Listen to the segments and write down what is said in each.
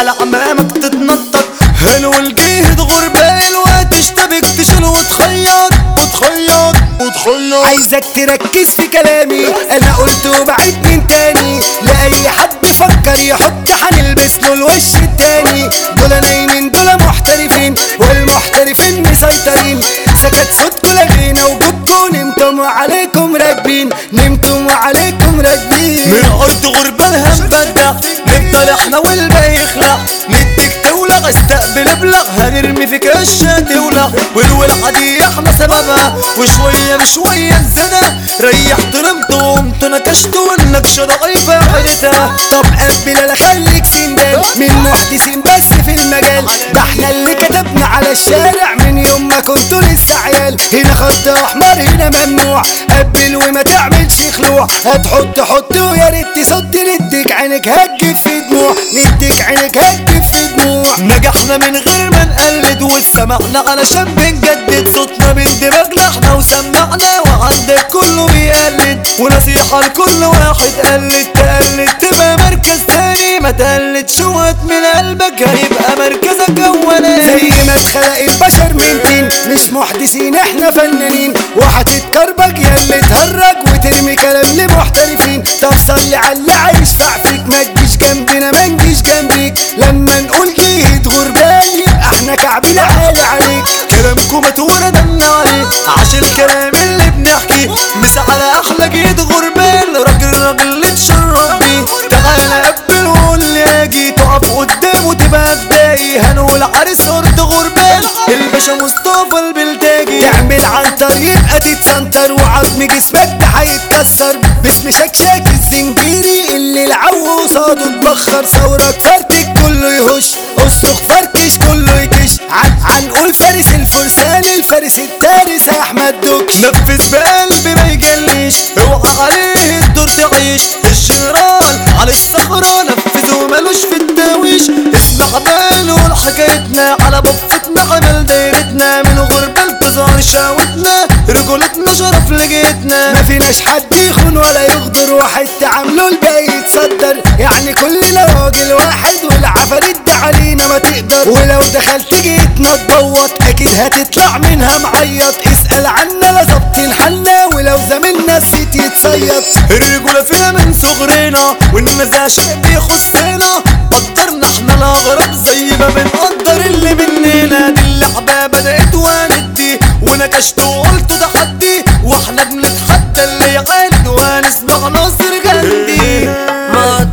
على عمامك تتنطط. هلو الجهد غربال وهتشتبك تشيل وتخيط وتخيط وتخيط. عايزك تركز في كلامي، انا قلت وبعيد من تاني لاي حد فكر يحط هنلبس له الوش التاني. دول نايمين دول محترفين والمحترفين مسيطرين. سكت صوتكوا لغينا وجودكوا نمتم وعليكم راكبين، نمتم وعليكم راكبين. من ارض غربان هنبدع نفضل احنا والباقي يخلع. نديك تولع استقبل ابلغ هنرمي فيك اشياء تولع. والولعة دي احنا سببها وشوية بشوية نزنا. ريحت رمت وقمت نكشت والنكشة ضعيفة عيلتها. طب قبل انا خليك سندان من محدثين بس في المجال. ده احنا اللي كتبنا على الشارع من يوم ما كنتوا لسه عيال. هنا خط احمر هنا ممنوع، قبل وما تعملش خلوع. هتحط حط ويا ريت تصد. نديك عينك هتجيب في دموع، نديك عينك هتجيب في دموع. نجحنا من غير ما نقلد وسمعنا علشان بنجدد صوتنا من دماغنا احنا وسمعنا. وعندك كله بيقلد ونصيحة لكل واحد قلد. تقلد تبقى مركز تاني، ما تقلدش وقت من قلبك هيبقى مركزك اولاني. زي ما اتخلق البشر من طين مش محدثين احنا فنانين. وهتتكربج يا اللي تهرج وترمي كلام لمحترفين. طب صلي على اللي عايش فيك، ما تجيش جنبنا ما نجيش جنبيك. لما نقول جهد غربان يبقى احنا كعبنا عالي عليك. كلامكم متورة دمنا عليه عشان الكلام اللي بنحكي. مش على احلى جهد غربان راجل راجل تشرب بيه. تعالى قبل وقول لي اجي تقف قدامه تبقى بداي. هنقول عريس ارض غربان الباشا مصطفى البلتاجي. تعمل عنتر يبقى تتسنتر وعظم جسمك ده هيتكسر. باسم شكشاك الزنجيري اللي العو قصاده اتبخر. ثورك فرتك كله يهش، اصرخ فركش كله يكش. عنقول فارس الفرسان الفارس التارس احمد دوكش. نفذ بقلبي ما يجليش اوعى عليه الدور تعيش. الجنرال على الصخرة نفذ ومالوش في التاويش. اسمع باله حكايتنا على بفتنا عمل دايرتنا. من غربة بظهر شاوتنا رجولتنا شرف لجيتنا. ما فيناش حد يخون ولا يغدر، واحد تعامله الباقي يتصدر. يعني كلنا راجل واحد والعفاريت ده علينا ما تقدر. ولو دخلت جيتنا تبوط اكيد هتطلع منها معيط. اسأل عنا لا ظابطين حالنا ولو زميلنا السيت يتصيط. الرجولة فينا من صغرنا والنزاع شيء بيخصنا. قدرنا احنا الاغراب زي ما بنقدر اللي مننا. دي اللعبة بدأت وندي ونكشت وقلت ده حدي. واحنا بنتحدى اللي يعاند وهنسمع ناصر جندي. ما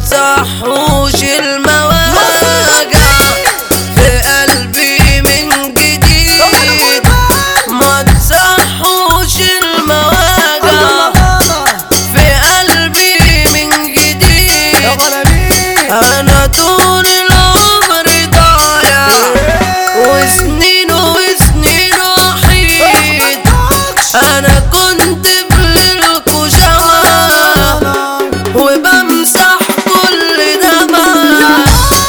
تصحوش المواجع في قلبي من جديد. ما تصحوش المواجع في قلبي من جديد. انا طول العمر ضايع وسنين وسنين وحيد. انا كنت بليلكوا شمع وبمسح كل دمع.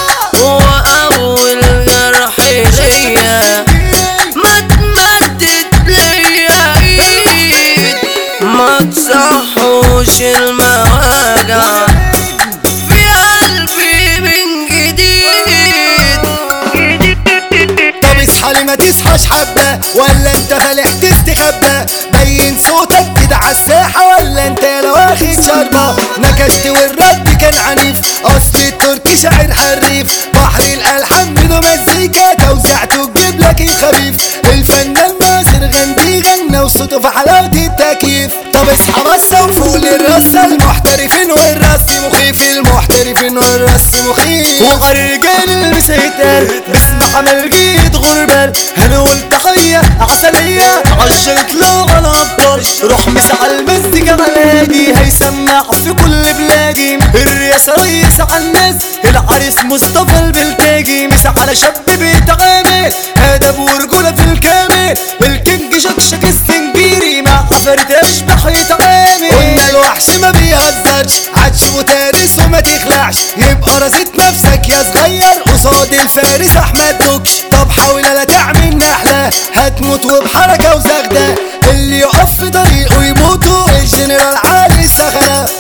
واول جرح ليا ما تمدت ليا ايد. ما تصحوش المواجع في قلبي من جديد. طب اصحى لي ما تصحاش حبة ولا انت فالح تستخبى. بين صوتك كده عالساحة ولا انت لو واخد شربة. نكشت والرد كان عنيف اصل التركي شاعر حريف. بحر الالحان بدو مزيكا توزيعته تجيب لك الخفيف. الفنان ناصر غندي غنى وصوته في حلاوة التكييف. طب اصحى بصة وفوق للرصة المحترفين والرص مخيف. المحترفين والرص مخيف. وعلى رجال المسيتال باسم عمل جيد غربال. هنقول تحية عسلية عشرة لغة الأبطال. روح مسح المزيكا علادي هيسمع في كل بلادي. الرئاسة رئيس على الناس العريس مصطفى البلتاجي. مسح على شاب بيتعامل أدب ورجولة في الكامل. الكينج شكشك السنجيري مع عفاريت أشبح يتعامل. قلنا الوحش ما بيهزرش عدش وتارس وما تخلعش. يبقى رزيت نفسك يا صغير قصاد الفارس احمد دوكش. طب حاول لا تعمل نحلة هتموت وبحركة وزغدة. اللي يقف في طريقه يموتوا الجنرال علي السخنة. الدنيا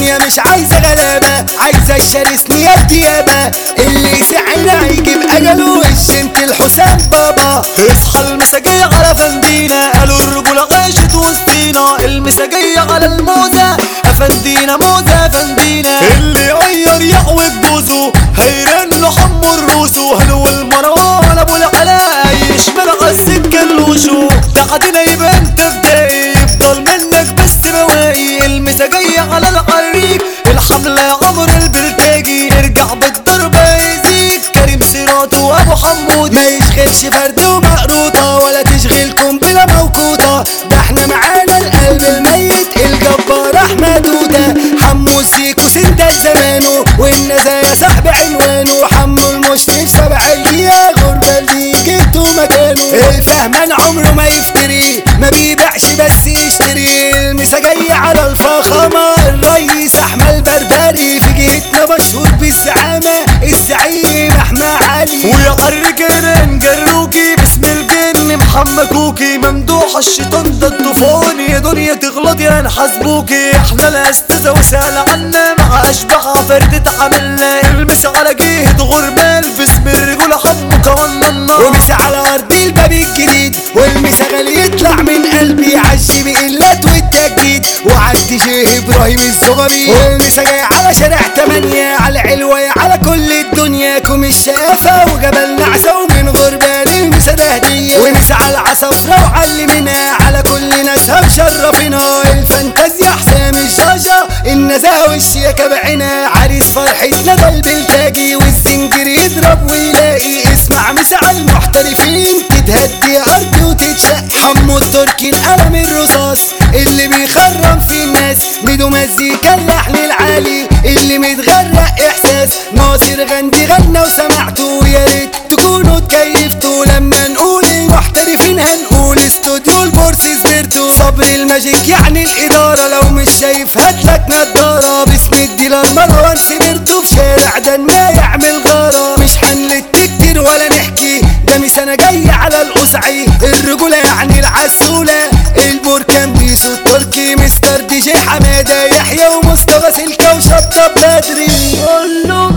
الدنيا مش عايزة غلابة، عايزة يشارسني يا الديابة، اللي يسعنا هيجيب اجله الشنت الحسام بابا. اصحى المساجية على فندينا، قالوا الرجولة عاشت وسطينا، المساجية على الموزة افندينا موزة افندينا، اللي غير يعوج بوزه هيرن حمو الروسو، هلو المروان ابو العلاء يشمل على السكة اللوشو، بعدين يبان تفدائي يفضل منك بس بواقي، المساجية على العريق الحملة عمر البرتاجي، ارجع بالضربة يزيد كريم سيرات وابو حمود، ما يشغلش فرد ومقروطة ولا تشغلكم بلا موقوطة، ده احنا معانا القلب الميت الجبار احمد وده، حمو السيكو سندل زمانه والنزايا صاحب عنوانه، حمو المشرف سبعية غربة اللي جبتوا مكانه، الفهمان عمره ما يفتري ما بيبيعش بس يشتري، المساجية على الفخامة الرئيس احمد بربري، في جهتنا مشهور بالزعامة الزعيم احمد علي، ويا الرجال جروكي باسم الجن محمد كوكي، ممدوح الشيطان ده الطوفان، يا دنيا تغلط يا نحاسبوكي، احنا الاستاذة وسأل عنا مع اشباح فردة عملنا، المس على جهة غربال باسم الرجولة حمو كوانا النار، ومسي على ارض الباب الجديد والمسا غالي يطلع من قلبي عالشي بقلات والتجديد، وعدي شيخ ابراهيم الصغري، والمسا جاي على شارع 8 على علوية على كل الدنيا، كوم الشقافة وجبل نعسة ومن غربال المسا ده هدية، ومسا على العصافرة وعلمنا على كل ناسها مشرفنا، الفانتازيا حسام الجاجة النزاهة والشياكة بعنا، عريس فرحتنا ده البلتاجي والزنجر يضرب ويلاقي، اسمع مسا على المحترفين تتهدي ارض وتتشق، حمو التركي القلم الرصاص اللي بيخرم في الناس، ميدو مزيكا اللحن العالي اللي متغرق احساس، ناصر غندي غنى وسمعته، يا ريت تكونوا اتكيفتوا لما نقول المحترفين، هنقول استوديو البورس سبيرتو، صبر الماجيك يعني الاداره، لو مش شايف هاتلك نضاره، باسم الديلر مروان سبيرتو، في شارع دنا يعمل غاره، مش هنلت كتير ولا نحكي، ده مش انا جاي على القصعي، الرجوله يعني العسوله، البركان بيسو التركي، مستر دي جي حماده يحيى ومصطفى سلكه وشطه بدري.